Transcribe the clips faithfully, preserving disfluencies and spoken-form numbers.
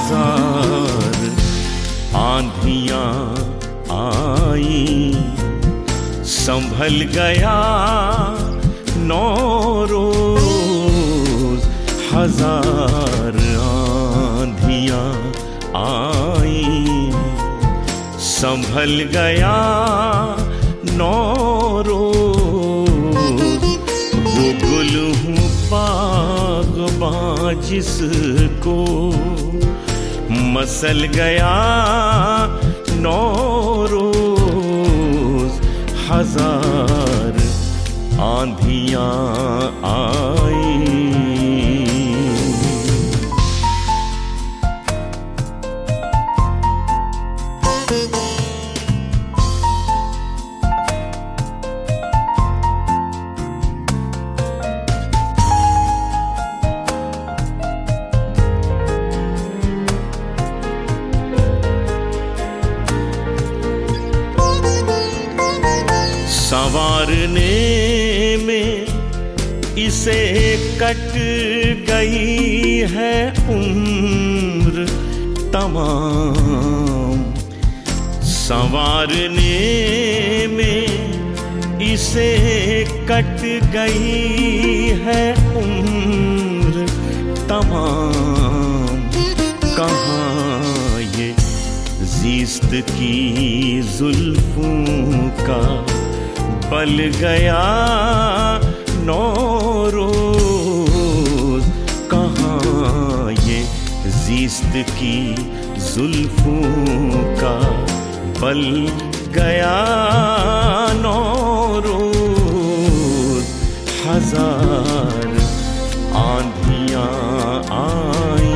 हजार आंधियां आई, संभल गया नौ रोज। हजार आंधियां आई, संभल गया नौ रोज। वो गुल हूँ बाग़बां जिसको मसल गया नौ रोज। हजार आंधियां आई। संवारने में इसे कट गई है उम्र तमाम। संवारने में इसे कट गई है उम्र तमाम। कहाँ ये ज़िस्त की जुल्फों का पल गया नौ रोज। कहाँ ये ज़िस्त की जुल्फों का पल गया नौ रोज। हजार आंधियां आई।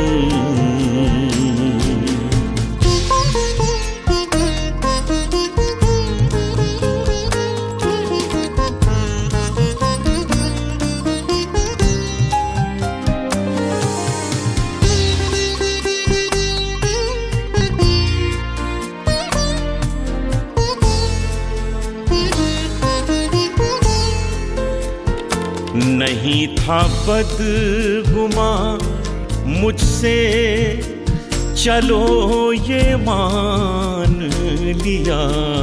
नहीं था बदगुमा मुझसे चलो ये मान लिया।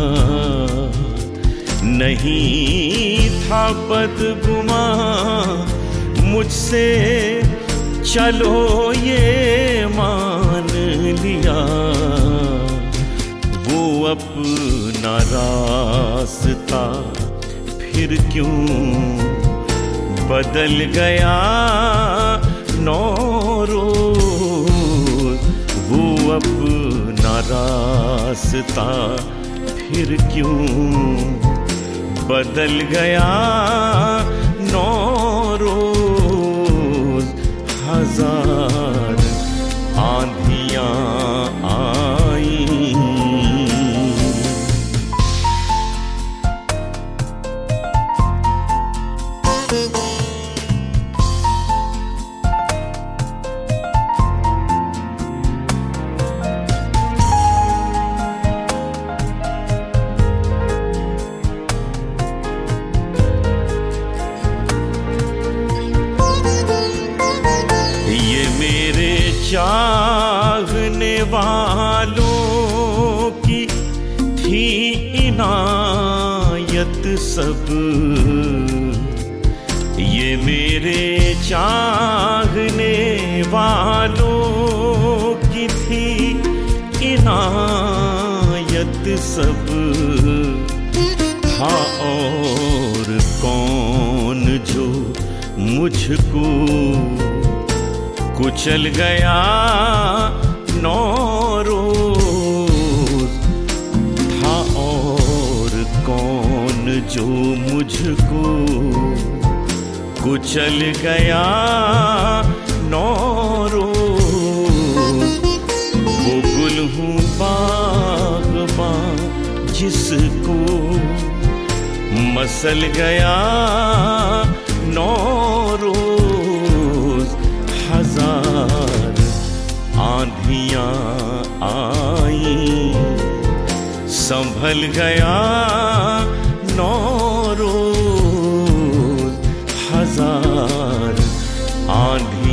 नहीं था बदगुमा मुझसे चलो ये मान लिया। वो अपना रास्ता फिर क्यों बदल गया नौ रोज। वो अपना रास्ता फिर क्यों बदल गया नौ रोज। हजार आंधियां आई। चाहने वालों की थी इनायत सब। ये मेरे चाहने वालों की थी इनायत सब। था और कौन जो मुझको कुचल गया नौ रोज। था और कौन जो मुझको कुचल गया नौ रोज। वो गुल हूँ बाग़बां जिसको मसल गया नौ रोज। हजार आंधियां आई, संभल गया नौ रोज। हजार आंधी